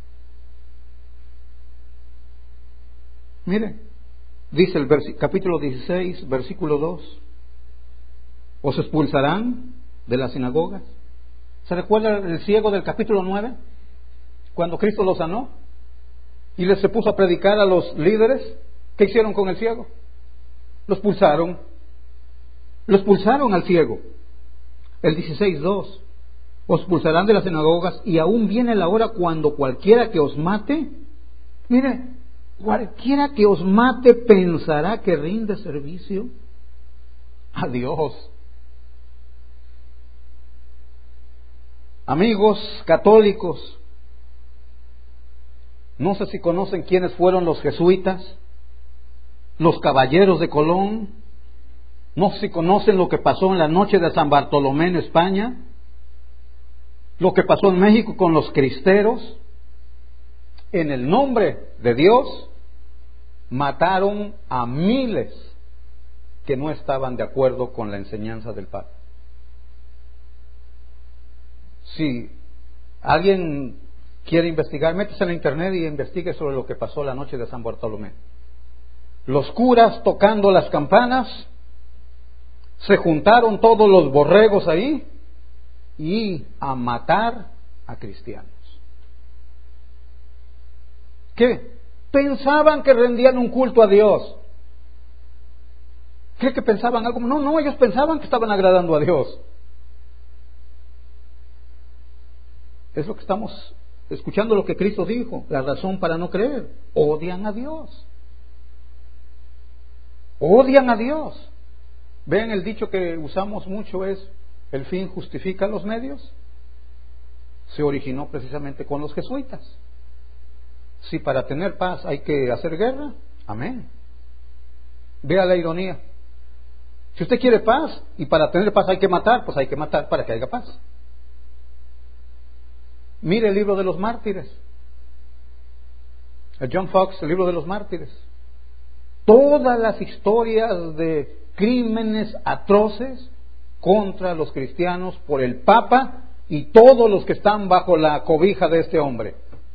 B: Mire, dice el vers- capítulo dieciséis, versículo dos. ¿Os expulsarán de las sinagogas? ¿Se recuerda el ciego del capítulo nueve? Cuando Cristo lo sanó y les se puso a predicar a los líderes. ¿Qué hicieron con el ciego? Lo expulsaron. Lo expulsaron al ciego. El dieciséis dos. Os expulsarán de las sinagogas, y aún viene la hora cuando cualquiera que os mate, mire, cualquiera que os mate pensará que rinde servicio a Dios. Amigos católicos, no sé si conocen quiénes fueron los jesuitas, los caballeros de Colón. No sé si conocen lo que pasó en la noche de San Bartolomé en España, lo que pasó en México con los cristeros. En el nombre de Dios mataron a miles que no estaban de acuerdo con la enseñanza del Papa. Si alguien quiere investigar, métese en la internet y investigue sobre lo que pasó la noche de San Bartolomé. Los curas tocando las campanas, se juntaron todos los borregos ahí y a matar a cristianos. ¿Qué? Pensaban que rendían un culto a Dios. ¿Cree que pensaban algo? No, no, ellos pensaban que estaban agradando a Dios. Es lo que estamos escuchando, lo que Cristo dijo, la razón para no creer. Odian a Dios. Odian a Dios. Vean, el dicho que usamos mucho es, el fin justifica los medios. Se originó precisamente con los jesuitas. Si para tener paz hay que hacer guerra, amén. Vea la ironía. Si usted quiere paz y para tener paz hay que matar, pues hay que matar para que haya paz. Mire el libro de los mártires. El John Fox, el libro de los mártires. Todas las historias de crímenes atroces contra los cristianos por el Papa y todos los que están bajo la cobija de este hombre.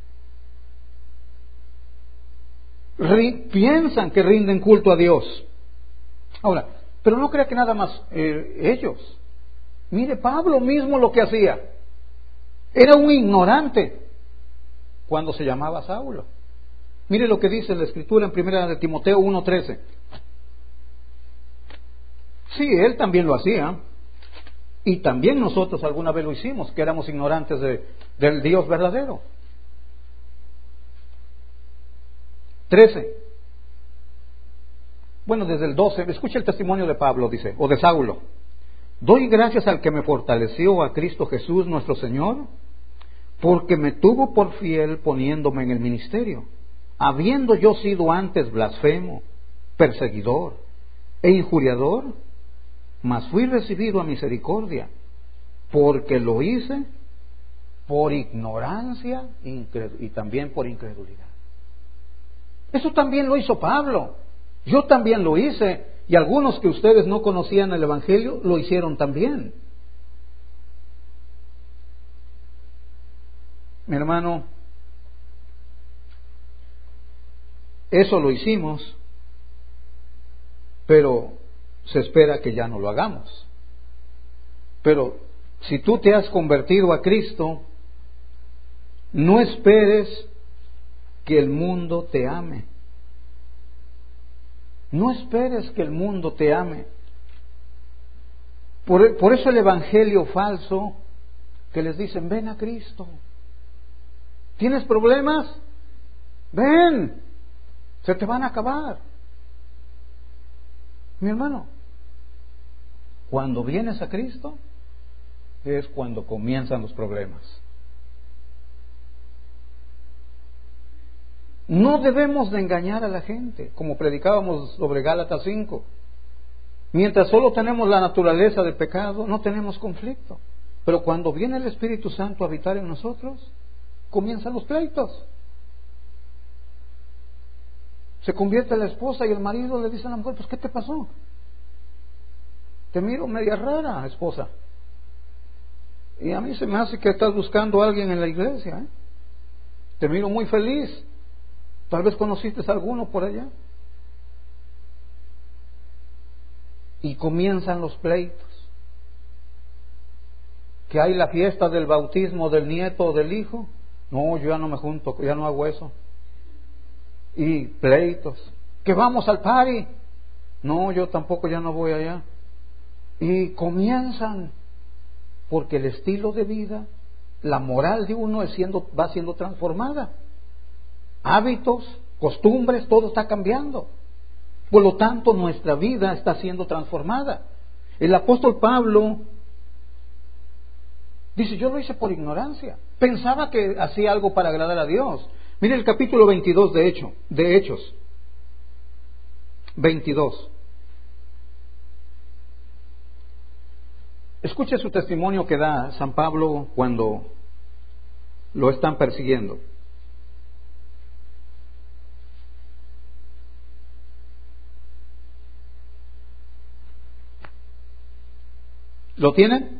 B: R- piensan que rinden culto a Dios. Ahora, pero no crea que nada más eh, ellos. Mire, Pablo mismo lo que hacía. Era un ignorante cuando se llamaba Saulo. Mire lo que dice la Escritura en primera de Timoteo uno trece. Sí, él también lo hacía. Y también nosotros alguna vez lo hicimos, que éramos ignorantes de, del Dios verdadero. trece. Bueno, desde el doce, escucha el testimonio de Pablo, dice, o de Saulo. Doy gracias al que me fortaleció, a Cristo Jesús nuestro Señor, porque me tuvo por fiel poniéndome en el ministerio, habiendo yo sido antes blasfemo, perseguidor e injuriador, mas fui recibido a misericordia, porque lo hice por ignorancia y también por incredulidad. Eso también lo hizo Pablo. Yo también lo hice, y algunos que ustedes no conocían el Evangelio lo hicieron también. Mi hermano, eso lo hicimos, pero se espera que ya no lo hagamos. Pero si tú te has convertido a Cristo, no esperes que el mundo te ame. No esperes que el mundo te ame. Por, por eso el evangelio falso que les dicen, ven a Cristo. ¿Tienes problemas? Ven, se te van a acabar. Mi hermano, cuando vienes a Cristo es cuando comienzan los problemas. No debemos de engañar a la gente, como predicábamos sobre Gálatas cinco. Mientras solo tenemos la naturaleza de pecado, no tenemos conflicto. Pero cuando viene el Espíritu Santo a habitar en nosotros, comienzan los pleitos. Se convierte la esposa y el marido le dice a la mujer, pues ¿qué te pasó? Te miro media rara, esposa. Y a mí se me hace que estás buscando a alguien en la iglesia, ¿eh? Te miro muy feliz. Tal vez conociste a alguno por allá. Y comienzan los pleitos. Que hay la fiesta del bautismo del nieto o del hijo. No, yo ya no me junto, ya no hago eso. Y pleitos. Que vamos al party. No, yo tampoco ya no voy allá. Y comienzan, porque el estilo de vida, la moral de uno es siendo, va siendo transformada. Hábitos, costumbres, todo está cambiando. Por lo tanto, nuestra vida está siendo transformada. El apóstol Pablo dice, yo lo hice por ignorancia. Pensaba que hacía algo para agradar a Dios. Mire el capítulo veintidós de, hecho, de Hechos. veintidós. Escuche su testimonio que da San Pablo cuando lo están persiguiendo. ¿Lo tienen?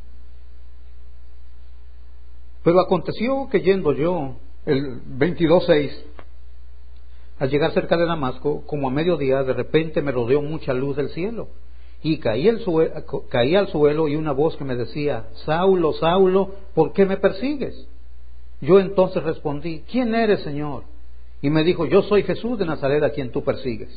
B: Pero aconteció que yendo yo, el veintidós seis, al llegar cerca de Damasco, como a mediodía, de repente me rodeó mucha luz del cielo. Y caí, el sue- caí al suelo y una voz que me decía, Saulo, Saulo, ¿por qué me persigues? Yo entonces respondí, ¿quién eres, Señor? Y me dijo, yo soy Jesús de Nazaret a quien tú persigues.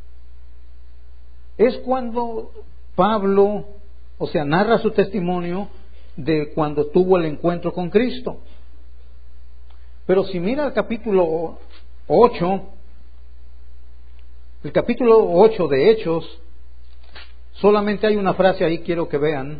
B: Es cuando Pablo, o sea, narra su testimonio de cuando tuvo el encuentro con Cristo. Pero si mira el capítulo ocho, el capítulo ocho de Hechos, solamente hay una frase ahí, quiero que vean.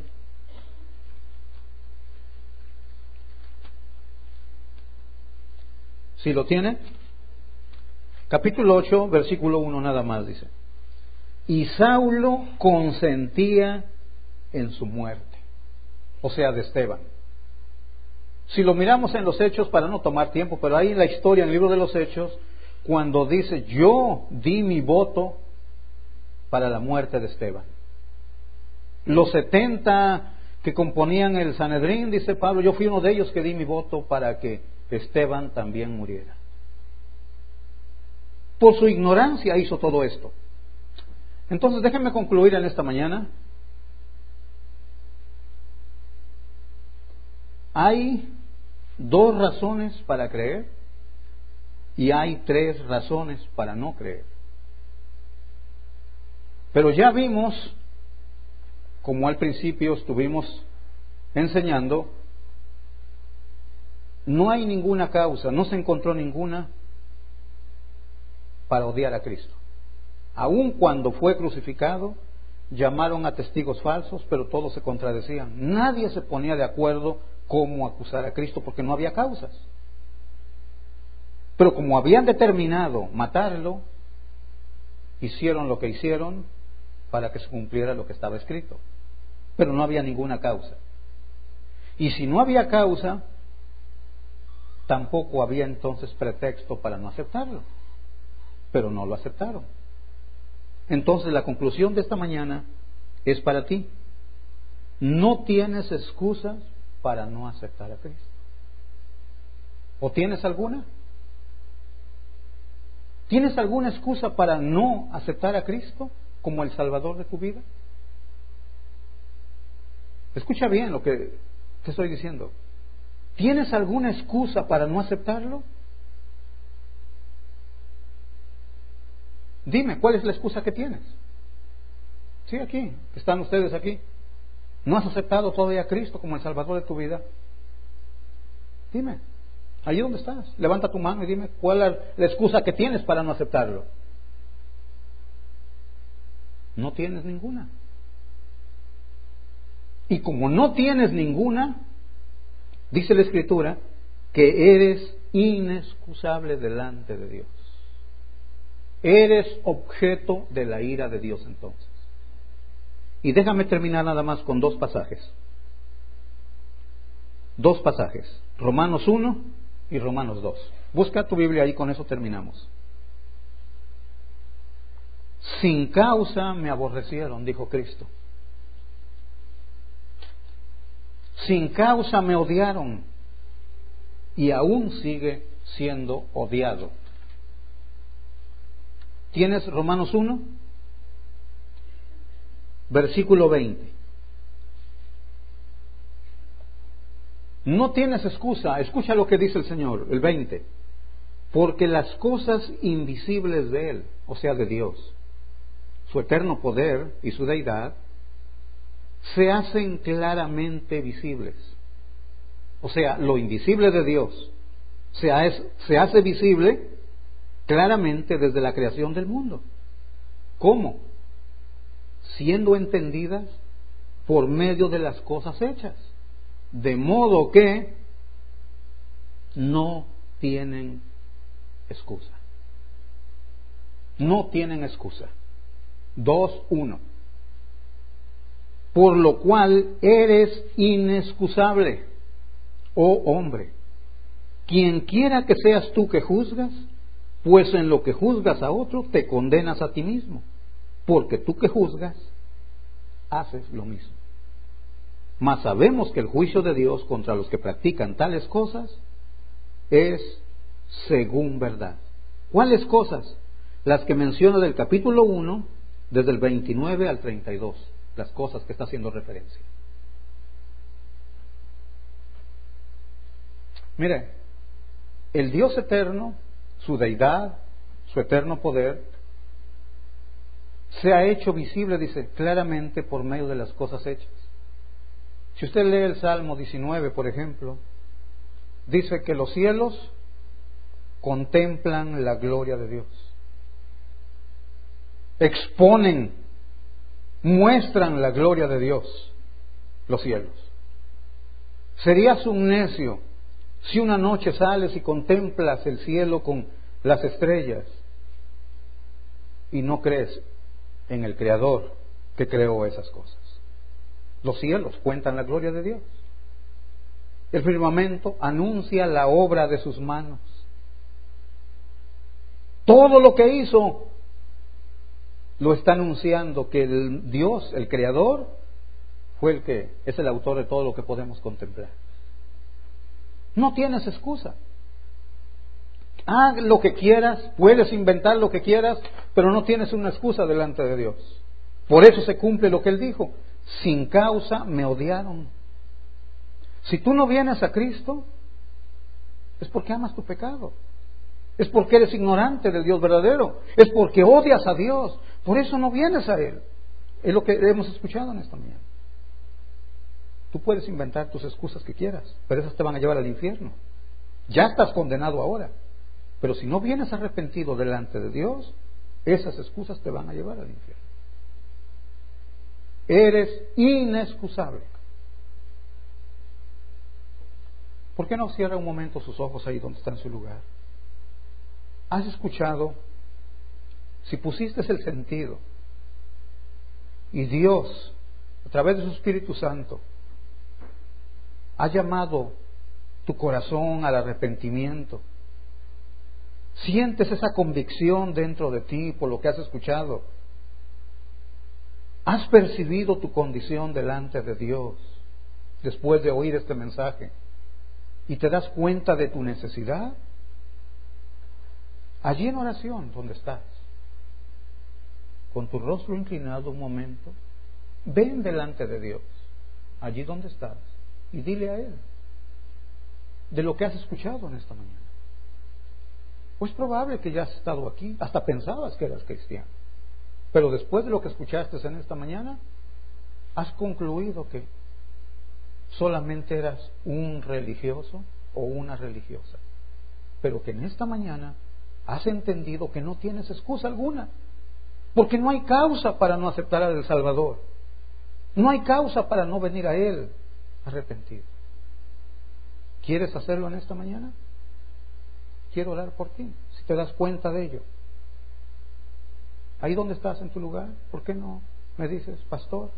B: ¿Sí lo tiene? Capítulo ocho, versículo uno nada más dice. Y Saulo consentía en su muerte, o sea, de Esteban. Si lo miramos en los Hechos, para no tomar tiempo, pero ahí en la historia, en el libro de los Hechos, cuando dice, yo di mi voto para la muerte de Esteban. Los setenta que componían el Sanedrín, dice Pablo, yo fui uno de ellos que di mi voto para que Esteban también muriera. Por su ignorancia hizo todo esto. Entonces déjenme concluir en esta mañana. Hay dos razones para creer y hay tres razones para no creer. Pero ya vimos como al principio estuvimos enseñando, no hay ninguna causa, no se encontró ninguna para odiar a Cristo. Aun cuando fue crucificado, llamaron a testigos falsos, pero todos se contradecían. Nadie se ponía de acuerdo cómo acusar a Cristo porque no había causas. Pero como habían determinado matarlo, hicieron lo que hicieron para que se cumpliera lo que estaba escrito. Pero no había ninguna causa. Y si no había causa, tampoco había entonces pretexto para no aceptarlo. Pero no lo aceptaron. Entonces la conclusión de esta mañana es para ti. No tienes excusas para no aceptar a Cristo. ¿O tienes alguna? ¿Tienes alguna excusa para no aceptar a Cristo como el Salvador de tu vida? Escucha bien lo que te estoy diciendo. ¿Tienes alguna excusa para no aceptarlo? Dime, ¿cuál es la excusa que tienes? Sí, aquí, están ustedes aquí. ¿No has aceptado todavía a Cristo como el Salvador de tu vida? Dime, ahí donde estás, levanta tu mano y dime cuál es la excusa que tienes para no aceptarlo. No tienes ninguna. Y como no tienes ninguna, dice la Escritura que eres inexcusable delante de Dios. Eres objeto de la ira de Dios entonces. Y déjame terminar nada más con dos pasajes. Dos pasajes. Romanos uno y Romanos dos. Busca tu Biblia ahí, con eso terminamos. Sin causa me aborrecieron, dijo Cristo. Sin causa me odiaron y aún sigue siendo odiado. ¿Tienes Romanos uno? Versículo veinte. No tienes excusa. Escucha lo que dice el Señor, el veinte. Porque las cosas invisibles de Él, o sea, de Dios, su eterno poder y su deidad, se hacen claramente visibles. O sea, lo invisible de Dios se hace, se hace visible claramente desde la creación del mundo. ¿Cómo? Siendo entendidas por medio de las cosas hechas. De modo que no tienen excusa. No tienen excusa. Dos, uno. Por lo cual eres inexcusable, oh hombre. Quien quiera que seas tú que juzgas, pues en lo que juzgas a otro te condenas a ti mismo, porque tú que juzgas haces lo mismo. Mas sabemos que el juicio de Dios contra los que practican tales cosas es según verdad. ¿Cuáles cosas? Las que menciona del capítulo uno, desde el veintinueve al treinta y dos, las cosas que está haciendo referencia. Mire, el Dios eterno, su deidad, su eterno poder, se ha hecho visible, dice, claramente por medio de las cosas hechas. Si usted lee el Salmo diecinueve, por ejemplo, dice que los cielos contemplan la gloria de Dios, exponen, muestran la gloria de Dios, los cielos. Serías un necio si una noche sales y contemplas el cielo con las estrellas y no crees en el Creador que creó esas cosas. Los cielos cuentan la gloria de Dios. El firmamento anuncia la obra de sus manos. Todo lo que hizo lo está anunciando, que el Dios, el Creador, fue el que es el autor de todo lo que podemos contemplar. No tienes excusa. Haz lo que quieras, puedes inventar lo que quieras, pero no tienes una excusa delante de Dios. Por eso se cumple lo que Él dijo: sin causa me odiaron. Si tú no vienes a Cristo, es porque amas tu pecado, es porque eres ignorante del Dios verdadero, es porque odias a Dios. Por eso no vienes a Él. Es lo que hemos escuchado en esta mañana. Tú puedes inventar tus excusas que quieras, pero esas te van a llevar al infierno. Ya estás condenado ahora. Pero si no vienes arrepentido delante de Dios, esas excusas te van a llevar al infierno. Eres inexcusable. ¿Por qué no cierra un momento sus ojos ahí donde está en su lugar? ¿Has escuchado? Si pusiste el sentido y Dios, a través de su Espíritu Santo, ha llamado tu corazón al arrepentimiento, sientes esa convicción dentro de ti por lo que has escuchado, has percibido tu condición delante de Dios después de oír este mensaje y te das cuenta de tu necesidad, allí en oración donde estás, con tu rostro inclinado un momento, ven delante de Dios, allí donde estás, y dile a Él de lo que has escuchado en esta mañana. Pues es probable que ya has estado aquí, hasta pensabas que eras cristiano, pero después de lo que escuchaste en esta mañana, has concluido que solamente eras un religioso o una religiosa, pero que en esta mañana has entendido que no tienes excusa alguna, porque no hay causa para no aceptar al Salvador, no hay causa para no venir a Él arrepentido. ¿Quieres hacerlo en esta mañana? Quiero orar por ti, si te das cuenta de ello. Ahí donde estás en tu lugar, ¿por qué no me dices, pastor,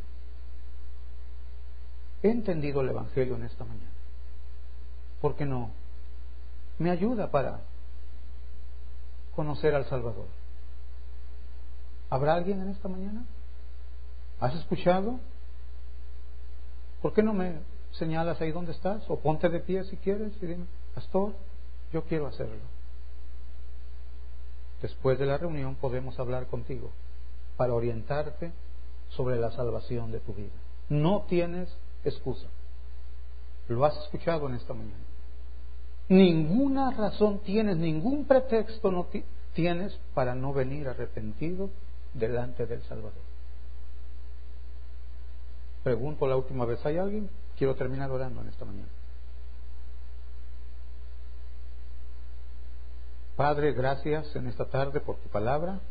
B: he entendido el Evangelio en esta mañana? ¿Por qué no me ayuda para conocer al Salvador? ¿Habrá alguien en esta mañana? ¿Has escuchado? ¿Por qué no me señalas ahí donde estás? O ponte de pie si quieres y dime, pastor, yo quiero hacerlo. Después de la reunión podemos hablar contigo para orientarte sobre la salvación de tu vida. No tienes excusa. Lo has escuchado en esta mañana. Ninguna razón tienes, ningún pretexto no t- tienes para no venir arrepentido delante del Salvador. Pregunto la última vez, ¿hay alguien? Quiero terminar orando en esta mañana. Padre, gracias en esta tarde por tu palabra.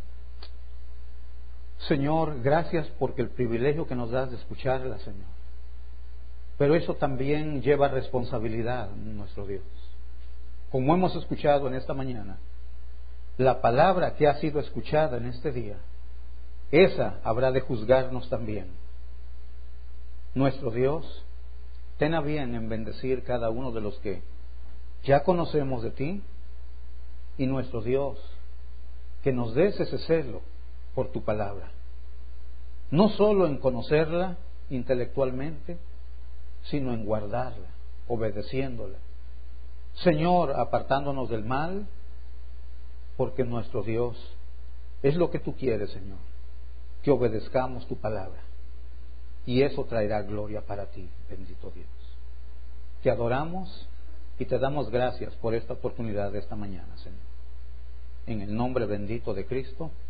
B: Señor, gracias porque el privilegio que nos das de escucharla, Señor. Pero eso también lleva responsabilidad, nuestro Dios. Como hemos escuchado en esta mañana, la palabra que ha sido escuchada en este día, esa habrá de juzgarnos también. Nuestro Dios, ten a bien en bendecir cada uno de los que ya conocemos de ti, y nuestro Dios, que nos des ese celo por tu palabra, no solo en conocerla intelectualmente, sino en guardarla, obedeciéndola. Señor, apartándonos del mal, porque nuestro Dios es lo que tú quieres, Señor, que obedezcamos tu palabra, y eso traerá gloria para ti, bendito Dios. Te adoramos y te damos gracias por esta oportunidad de esta mañana, Señor. En el nombre bendito de Cristo.